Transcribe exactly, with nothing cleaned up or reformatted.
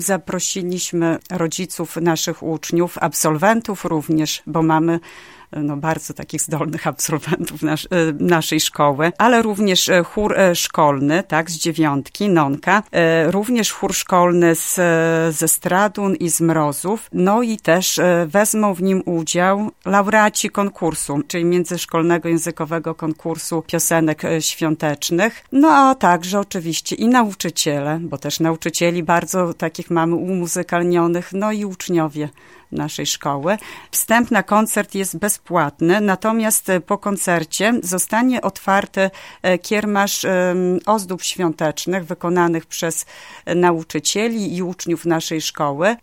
Zaprosiliśmy rodziców naszych uczniów, absolwentów również, bo mamy no, bardzo takich zdolnych absolwentów nas, naszej szkoły, ale również chór szkolny, tak, z dziewiątki, Nonka, również chór szkolny z, ze Stradun i z Mrozów, no i też wezmą w nim udział laureaci konkursu, czyli międzyszkolnego językowego konkursu piosenek świątecznych, no a także oczywiście i nauczyciele, bo też nauczycieli bardzo takich mamy umuzykalnionych, no i uczniowie naszej szkoły. Wstęp na koncert jest bezpłatny, natomiast po koncercie zostanie otwarty kiermasz ozdób świątecznych wykonanych przez nauczycieli i uczniów naszej szkoły.